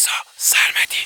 رضا سرمدی.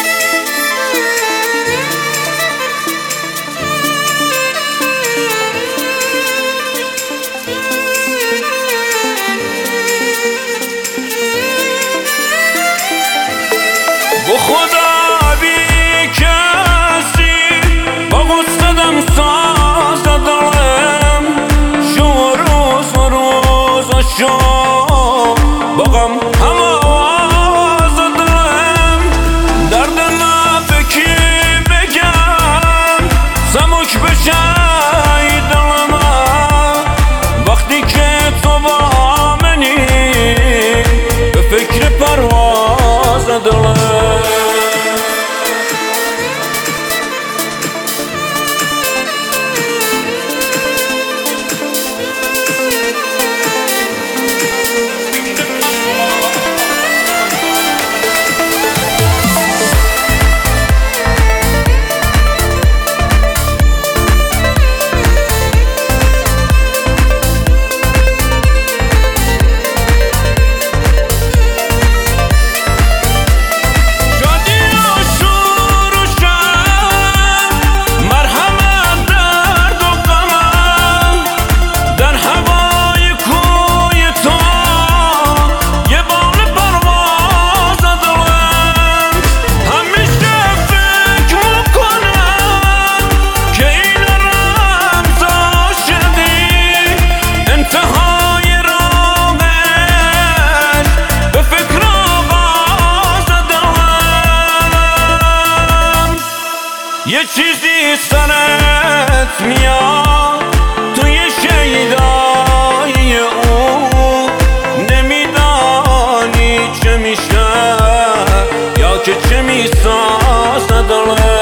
با خدا بی کسی با غصدم ساز دلم شو روز و روز شو با غم هم آواز دلم درد نفکی بگم سمک بشه دلم وقتی که تو با منی به فکر پرواز دلم. یه چیزی سرت میاد توی شیدایی او نمیدانی چه میشه یا که چه میسازه دلت.